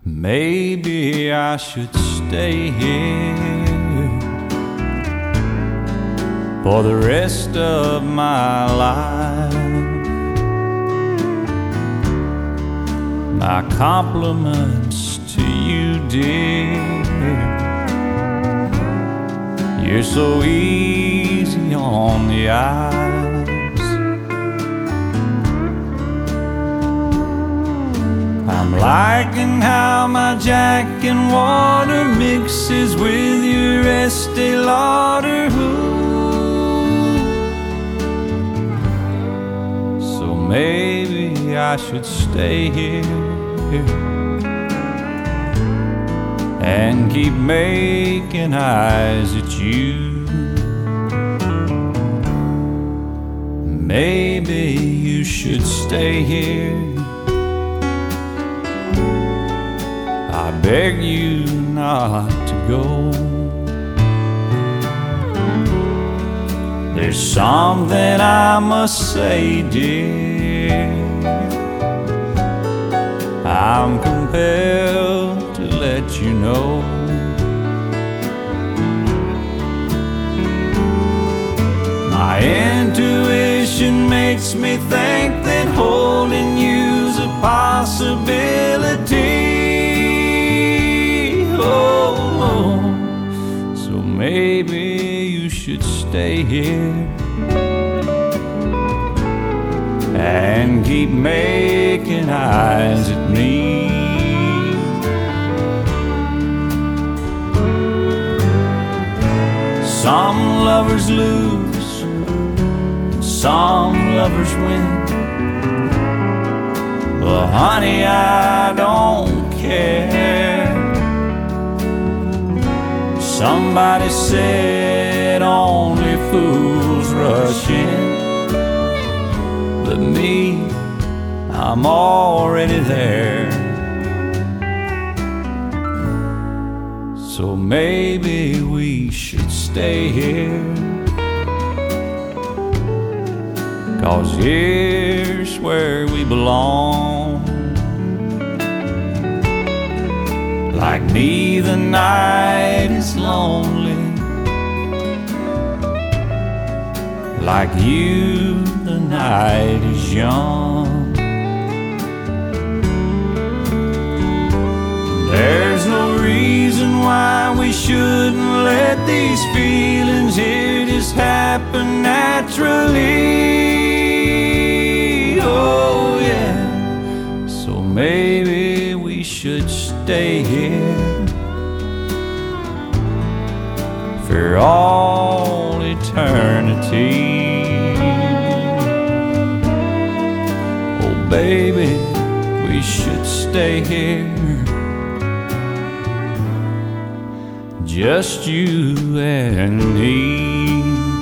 Maybe I should stay here for the rest of my life. My compliments to you, dear. You're so easy on the eyes. I'm liking how my Jack and water mixes with your Estee Lauder. So maybe I should stay here and keep making eyes at you. Maybe you should stay here. I beg you not to go. There's something I must say, dear. I'm compelled to let you know. My intuition makes me think that holding you's a possibility. Oh, so maybe you should stay here and keep making eyes at me. Some lovers lose, some lovers win. Well, honey, I don't care. Somebody said only fools rush in, but me, I'm already there. So maybe we should stay here, 'cause here's where we belong. Like me, the night is lonely. Like you, the night is young. There's no reason why we shouldn't let these feelings here just happen naturally. Oh yeah, so maybe we should stay here for all eternity. Oh baby, we should stay here, just you and me.